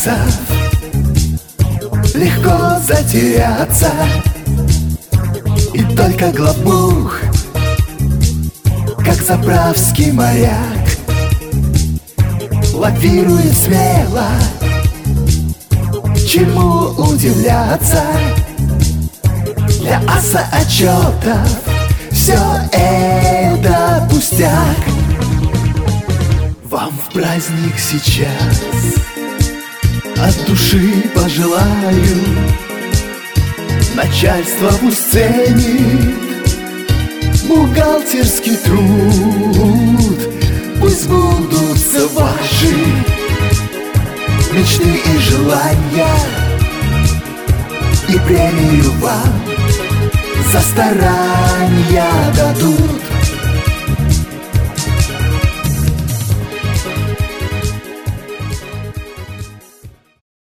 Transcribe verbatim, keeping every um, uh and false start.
пальцев легко затеряться, и только главбух, как заправский моряк, лавирует смело. Чему удивляться? Для аса отчетов все это пустяк. Вам в праздник сейчас от души пожелаю: начальство пусть ценит бухгалтерский труд, пусть сбудутся ваши мечты и желания, и премию вам за старание